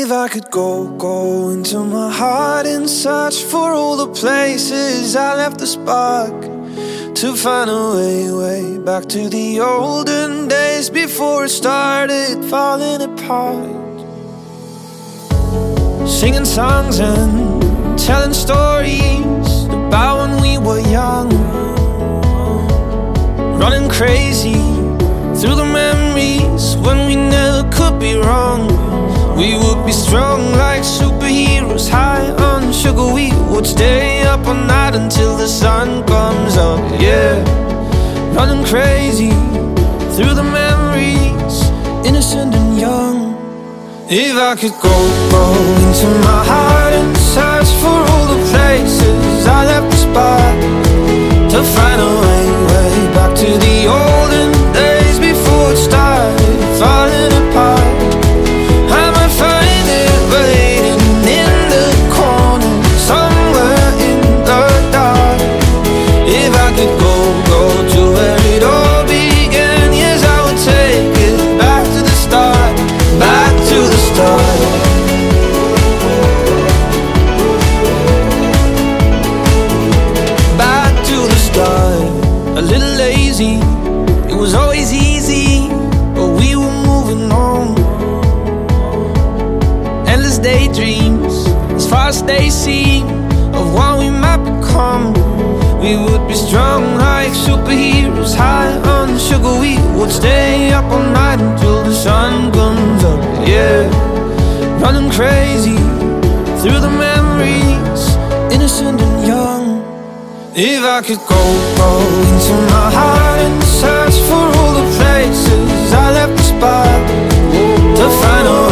If I could go into my heart and search for all the places I left the spark, to find a way back to the olden days before it started falling apart. Singing songs and telling stories about when we were young, running crazy through the memories when we never could be wrong. We would be strong like superheroes, high on sugar. We would stay up all night until the sun comes up, yeah. Running crazy through the memories, innocent and young. If I could go into my heart and search for all the places I left the spot, to find a way back to the olden days before it started falling apart. I might find it waiting in the corner, somewhere in the dark. If I could go to where it all began, yes, I would take it back to the start, back to the start. Back to the start. A little lazy, it was always easy, but we were moving on. Endless daydreams, as far as they seem, of what we might become. We would be strong like superheroes, high on sugar. We would stay up all night until the sun comes up, yeah. Running crazy through the memories, innocent and young. If I could go into my heart and search for all the places I left the spot, to find a